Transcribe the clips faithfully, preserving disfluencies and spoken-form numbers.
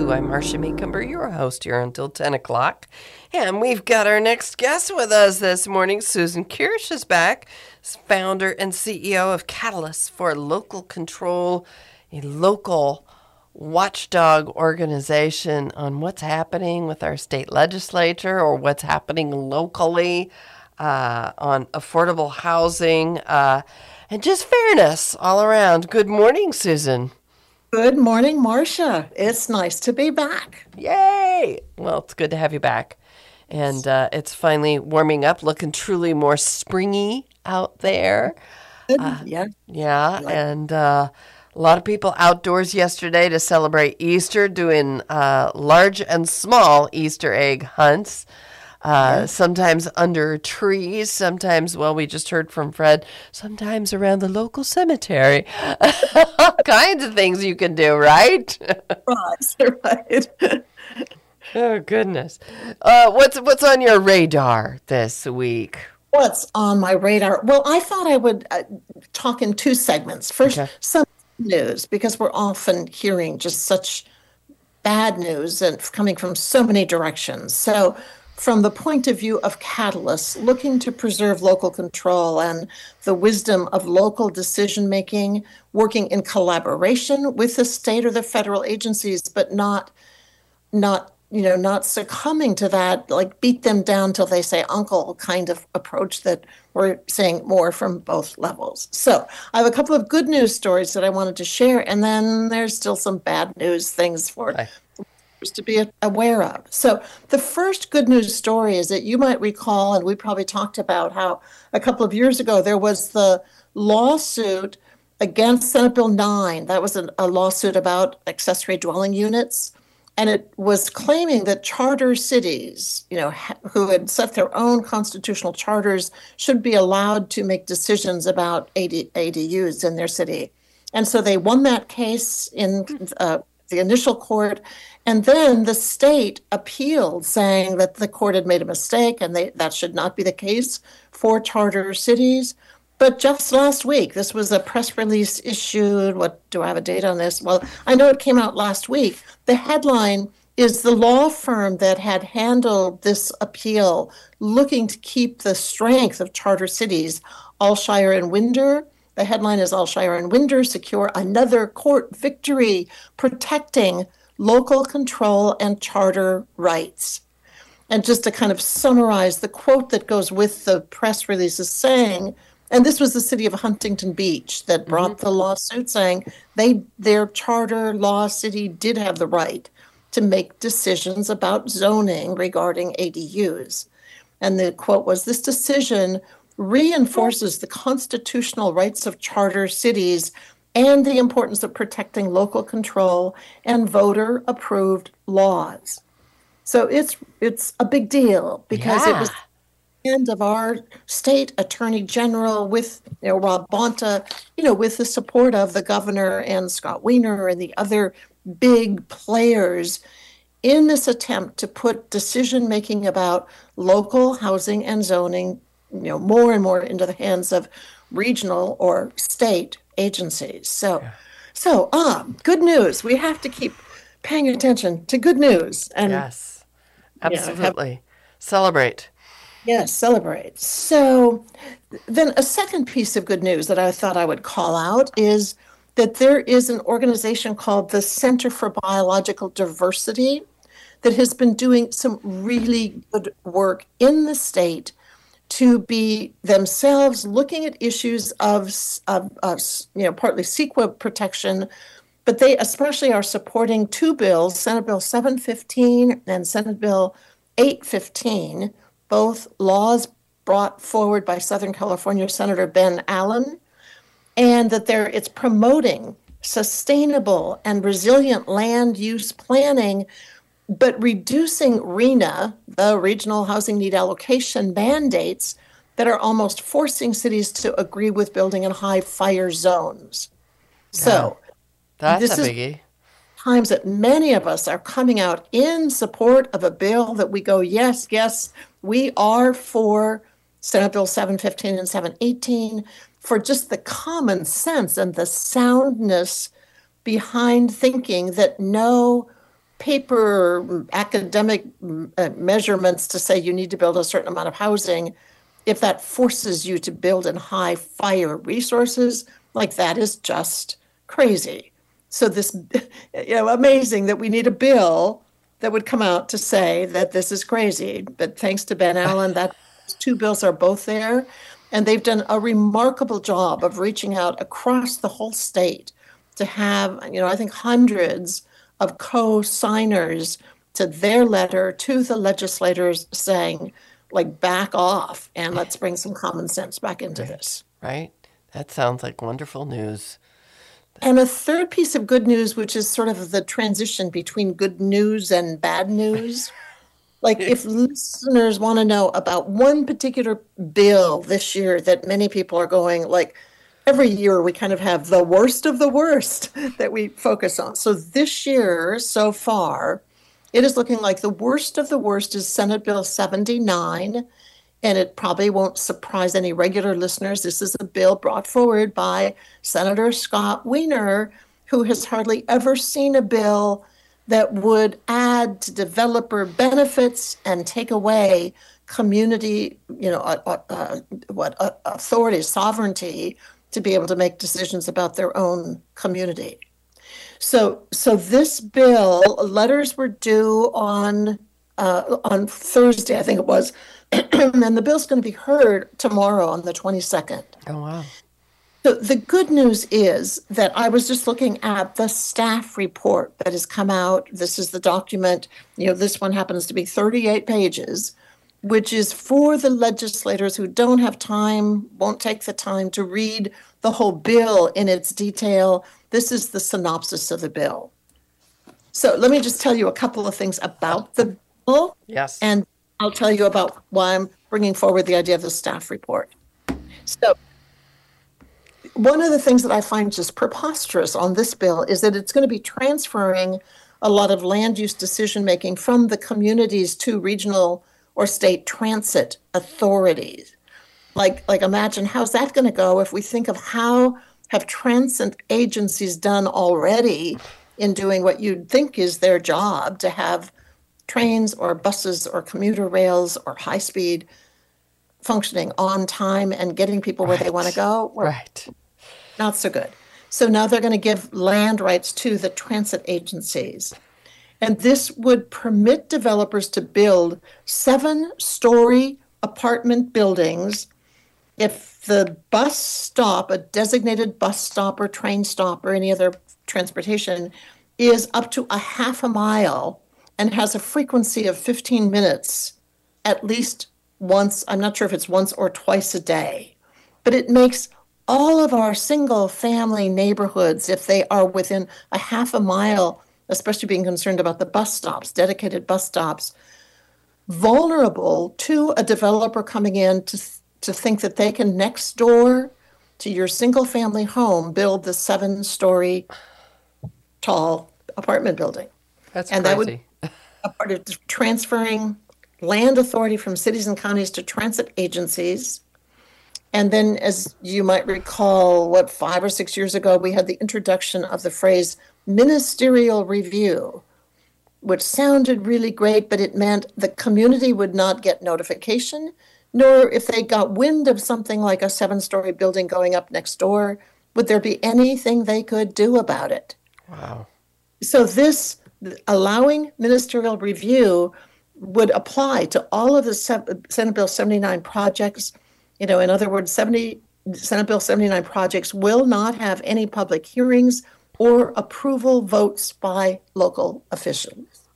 you. I'm Marcia Meekumber, your host here until ten o'clock. And we've got our next guest with us this morning. Susan Kirsch is back, founder and C E O of Catalyst for Local Control, a local watchdog organization on what's happening with our state legislature or what's happening locally uh, on affordable housing uh, and just fairness all around. Good morning, Susan. Good morning, Marcia. It's nice to be back. Yay! Well, it's good to have you back. And uh, it's finally warming up, looking truly more springy out there. Uh, yeah. Yeah, and uh, a lot of people outdoors yesterday to celebrate Easter, doing uh, large and small Easter egg hunts. Uh, sometimes under trees, sometimes, well, we just heard from Fred, sometimes around the local cemetery. All kinds of things you can do, right? Right, right. Oh, goodness. Uh, what's what's on your radar this week? What's on my radar? Well, I thought I would uh, talk in two segments. First, Okay. some news, because we're often hearing just such bad news and coming from so many directions. So from the point of view of Catalyst, looking to preserve local control and the wisdom of local decision making, working in collaboration with the state or the federal agencies, but not, not you know, not succumbing to that, like beat them down till they say uncle kind of approach that we're seeing more from both levels. So I have a couple of good news stories that I wanted to share, and then there's still some bad news things for Hi. to be aware of. So the first good news story is that you might recall, and we probably talked about how a couple of years ago there was the lawsuit against Senate Bill nine. That was a, a lawsuit about accessory dwelling units. And it was claiming that charter cities, you know, ha- who had set their own constitutional charters should be allowed to make decisions about A D- A D Us in their city. And so they won that case in uh, the initial court. And then the state appealed, saying that the court had made a mistake and they, that should not be the case for charter cities. But just last week, this was a press release issued. What do I have a date on this? Well, I know it came out last week. The headline is the law firm that had handled this appeal looking to keep the strength of charter cities, Alshire and Winder. The headline is Alshire and Winder secure another court victory protecting local control and charter rights. And just to kind of summarize, the quote that goes with the press release is saying, and this was the city of Huntington Beach that brought mm-hmm. the lawsuit, saying they their charter law city did have the right to make decisions about zoning regarding A D Us. And the quote was, this decision reinforces the constitutional rights of charter cities and the importance of protecting local control and voter-approved laws. So it's it's a big deal because Yeah. it was end of our state attorney general with you know, Rob Bonta, you know, with the support of the governor and Scott Wiener and the other big players in this attempt to put decision making about local housing and zoning, you know, more and more into the hands of regional or state agencies. So, Yeah. so ah, good news. We have to keep paying attention to good news and Yes, you know, have absolutely. Celebrate. Yes, celebrate. So then a second piece of good news that I thought I would call out is that there is an organization called the Center for Biological Diversity that has been doing some really good work in the state to be themselves looking at issues of, of, of you know, partly CEQA protection, but they especially are supporting two bills, Senate Bill seven fifteen and Senate Bill eight fifteen, both laws brought forward by Southern California Senator Ben Allen, and that they're, it's promoting sustainable and resilient land use planning, but reducing RHNA, the Regional Housing Need Allocation mandates that are almost forcing cities to agree with building in high fire zones. So That's this a is biggie. times that many of us are coming out in support of a bill that we go, yes, yes, we are for Senate Bill seven fifteen and seven eighteen, for just the common sense and the soundness behind thinking that no paper academic uh, measurements to say you need to build a certain amount of housing, if that forces you to build in high fire resources, like that is just crazy. So this, you know, amazing that we need a bill that would come out to say that this is crazy. But thanks to Ben Allen, that two bills are both there. And they've done a remarkable job of reaching out across the whole state to have, you know, I think hundreds of co-signers to their letter to the legislators saying, like, back off and let's bring some common sense back into right. this. Right. That sounds like wonderful news. And a third piece of good news, which is sort of the transition between good news and bad news. Like, if listeners want to know about one particular bill this year that many people are going, like, every year we kind of have the worst of the worst that we focus on. So this year, so far, it is looking like the worst of the worst is Senate Bill seventy-nine. And it probably won't surprise any regular listeners. This is a bill brought forward by Senator Scott Wiener, who has hardly ever seen a bill that would add to developer benefits and take away community, you know, uh, uh, what uh, authority, sovereignty to be able to make decisions about their own community. So, so this bill, letters were due on uh, on Thursday, I think it was. And the bill's going to be heard tomorrow on the twenty-second. Oh, wow. So the good news is that I was just looking at the staff report that has come out. This is the document, you know, this one happens to be thirty-eight pages, which is for the legislators who don't have time, won't take the time to read the whole bill in its detail. This is the synopsis of the bill. So let me just tell you a couple of things about the bill. Yes. And I'll tell you about why I'm bringing forward the idea of the staff report. So one of the things that I find just preposterous on this bill is that it's going to be transferring a lot of land use decision-making from the communities to regional or state transit authorities. Like, like imagine how's that going to go if we think of how have transit agencies done already in doing what you'd think is their job, to have trains or buses or commuter rails or high speed functioning on time and getting people where right. they want to go. Well, right. Not so good. So now they're going to give land rights to the transit agencies. And this would permit developers to build seven-story apartment buildings if the bus stop, a designated bus stop or train stop or any other transportation, is up to a half a mile and has a frequency of fifteen minutes, at least once, I'm not sure if it's once or twice a day. But it makes all of our single-family neighborhoods, if they are within a half a mile, especially being concerned about the bus stops, dedicated bus stops, vulnerable to a developer coming in to, to think that they can next door to your single-family home build the seven-story tall apartment building. That's and crazy. That would a part of transferring land authority from cities and counties to transit agencies. And then, as you might recall, what, five or six years ago, we had the introduction of the phrase ministerial review, which sounded really great, but it meant the community would not get notification, nor if they got wind of something like a seven-story building going up next door, would there be anything they could do about it. Wow. So this allowing ministerial review would apply to all of the Senate Bill seventy-nine projects. You know, in other words, seventy Senate Bill seventy-nine projects will not have any public hearings or approval votes by local officials.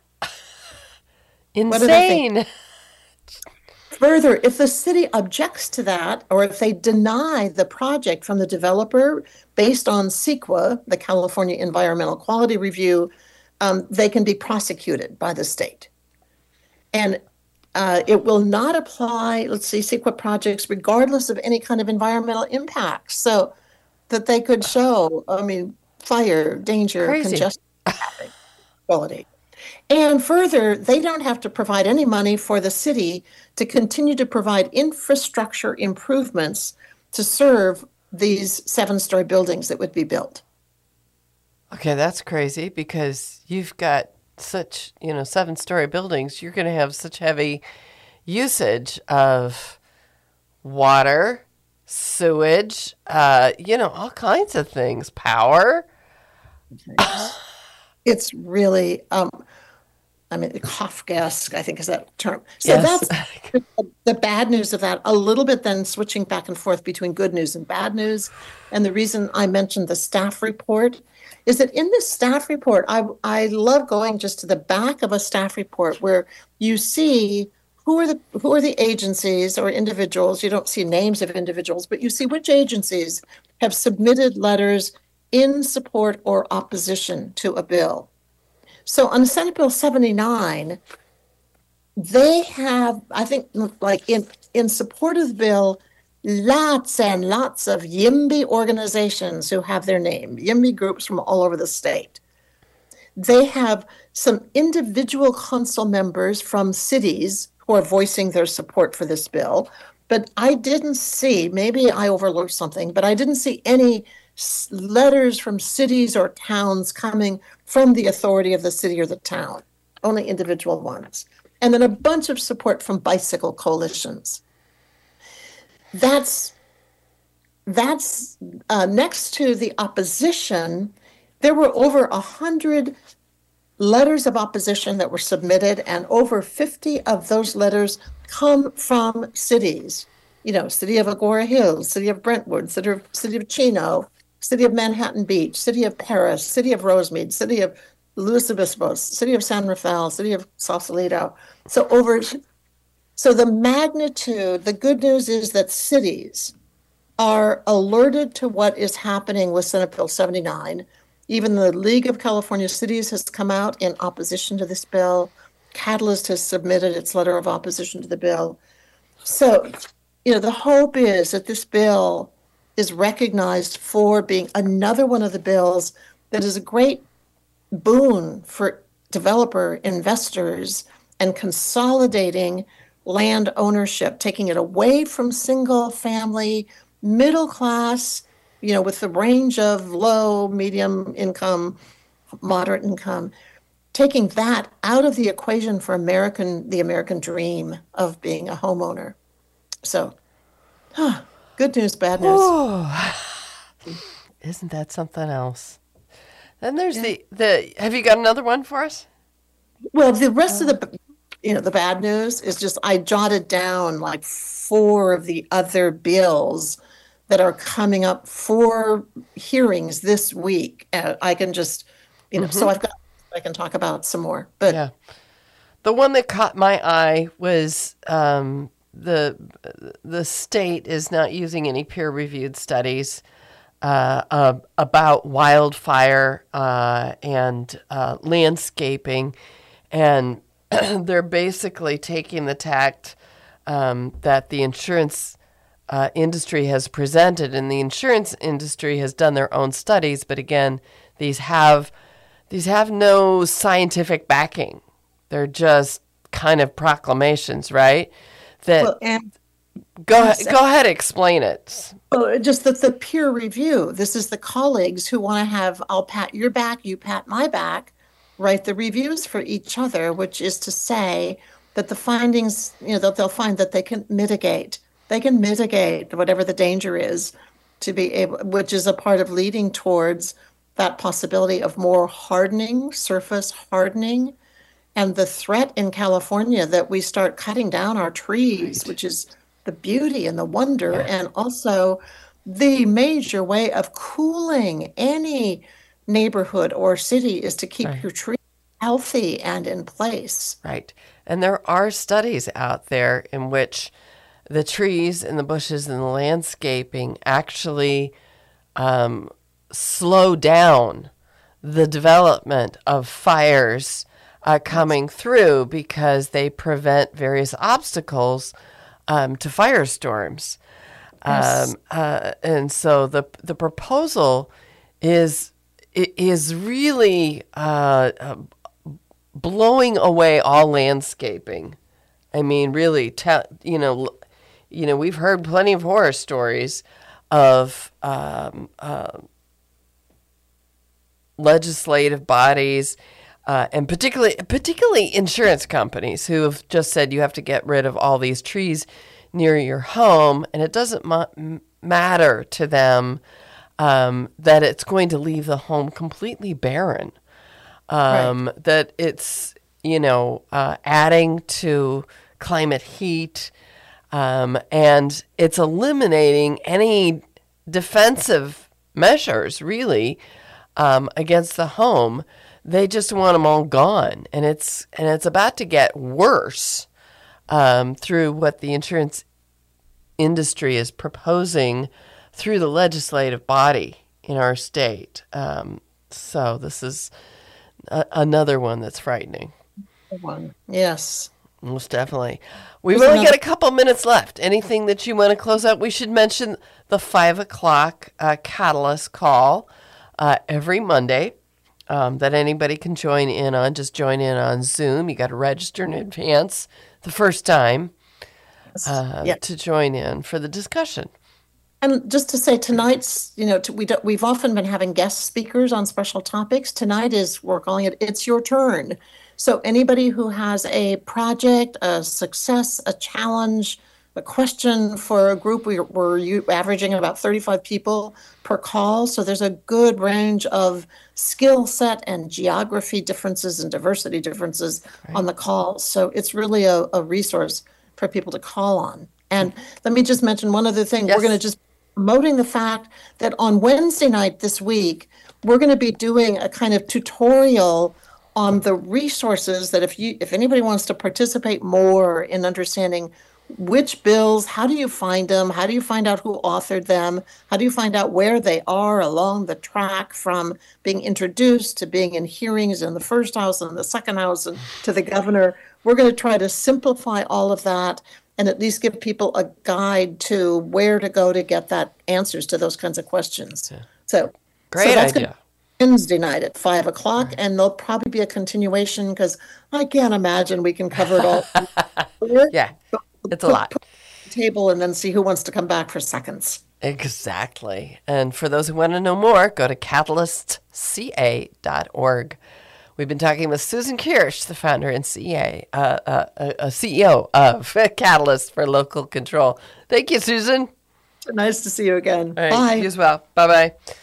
Insane. Further, if the city objects to that, or if they deny the project from the developer based on CEQA, the California Environmental Quality Review, um, they can be prosecuted by the state. And uh, it will not apply, let's see, CEQA projects, regardless of any kind of environmental impact. So that they could show, I mean, fire, danger, Crazy. congestion, traffic, quality. And further, they don't have to provide any money for the city to continue to provide infrastructure improvements to serve these seven-story buildings that would be built. Okay, that's crazy because you've got such, you know, seven story buildings, you're going to have such heavy usage of water, sewage, uh, you know, all kinds of things, power. It's really, um, I mean, cough gas, I think is that term. So Yes. that's the, the bad news of that. A little bit then switching back and forth between good news and bad news. And the reason I mentioned the staff report is that in this staff report, I, I love going just to the back of a staff report where you see who are the who are the agencies or individuals. You don't see names of individuals, but you see which agencies have submitted letters in support or opposition to a bill. So on Senate Bill seventy-nine, they have, I think, like in, in support of the bill, lots and lots of YIMBY organizations who have their name, YIMBY groups from all over the state. They have some individual council members from cities who are voicing their support for this bill. But I didn't see, maybe I overlooked something, but I didn't see any letters from cities or towns coming from the authority of the city or the town, only individual ones. And then a bunch of support from bicycle coalitions. That's, that's uh, next to the opposition, there were over one hundred letters of opposition that were submitted, and over fifty of those letters come from cities. You know, city of Agora Hills, city of Brentwood, city of, city of Chino, city of Manhattan Beach, city of Paris, city of Rosemead, city of Los Obispos, city of San Rafael, city of Sausalito. So over, so the magnitude, the good news is that cities are alerted to what is happening with Senate Bill seventy-nine. Even the League of California Cities has come out in opposition to this bill. Catalyst has submitted its letter of opposition to the bill. So, you know, the hope is that this bill is recognized for being another one of the bills that is a great boon for developer investors and consolidating land ownership, taking it away from single family, middle class, you know, with the range of low, medium income, moderate income, taking that out of the equation for American, the American dream of being a homeowner. So, huh, good news, bad news. Oh, isn't that something else? Then there's Yeah. the, the, have you got another one for us? Well, the rest of the, you know, the bad news is just I jotted down like four of the other bills that are coming up for hearings this week. And I can just, you know, so I've got, I can talk about some more. But Yeah. The one that caught my eye was um, the the state is not using any peer-reviewed studies uh, uh, about wildfire uh, and uh, landscaping, and they're basically taking the tact um, that the insurance uh, industry has presented, and the insurance industry has done their own studies. But again, these have these have no scientific backing. They're just kind of proclamations, right? That well, and go yes, go ahead, explain it. well, just that the peer review. This is the colleagues who want to have I'll pat your back, you pat my back, write the reviews for each other, which is to say that the findings, you know, that they'll find that they can mitigate. They can mitigate whatever the danger is to be able, which is a part of leading towards that possibility of more hardening, surface hardening, and the threat in California that we start cutting down our trees, Right. which is the beauty and the wonder, and also the major way of cooling any neighborhood or city is to keep Right. your tree healthy and in place. Right. And there are studies out there in which the trees and the bushes and the landscaping actually um, slow down the development of fires uh, coming through because they prevent various obstacles um, to firestorms. Yes. Um, uh, and so the the proposal is i- is really uh, uh, blowing away all landscaping. I mean, really, te- you know, l- you know, we've heard plenty of horror stories of um, uh, legislative bodies Uh, and particularly, particularly insurance companies who have just said you have to get rid of all these trees near your home, and it doesn't ma- matter to them um, that it's going to leave the home completely barren. Um, right. That it's, you know, uh, adding to climate heat, um, and it's eliminating any defensive measures, really, um, against the home. They just want them all gone, and it's and it's about to get worse um, through what the insurance industry is proposing through the legislative body in our state. Um, so this is a- another one that's frightening. One, yes, most definitely. We've There's only another- got a couple minutes left. Anything that you want to close out? We should mention the five o'clock uh, Catalyst call uh, every Monday. Um, that anybody can join in on. Just join in on Zoom. You got to register in advance the first time uh, yeah. to join in for the discussion. And just to say, tonight's, you know, we do, we've often been having guest speakers on special topics. Tonight is, we're calling it, It's Your Turn. So anybody who has a project, a success, a challenge, a question for a group, we, we're averaging about thirty-five people per call. So there's a good range of skill set and geography differences and diversity differences right. on the call. So it's really a, a resource for people to call on. And let me just mention one other thing. Yes. We're going to just promoting the fact that on Wednesday night this week, we're going to be doing a kind of tutorial on the resources that if you if anybody wants to participate more in understanding which bills, how do you find them? How do you find out who authored them? How do you find out where they are along the track from being introduced to being in hearings in the first house and the second house and to the governor? We're going to try to simplify all of that and at least give people a guide to where to go to get that answers to those kinds of questions. Yeah. So, great so that's idea. Wednesday night at five o'clock, right. And there'll probably be a continuation because I can't imagine we can cover it all. Yeah. It's a put, lot. Put the table and then see who wants to come back for seconds. Exactly. And for those who want to know more, go to catalyst c a dot org. We've been talking with Susan Kirsch, the founder and C A, uh, uh, uh, C E O of Catalyst for Local Control. Thank you, Susan. Nice to see you again. All right, bye. You as well. Bye-bye.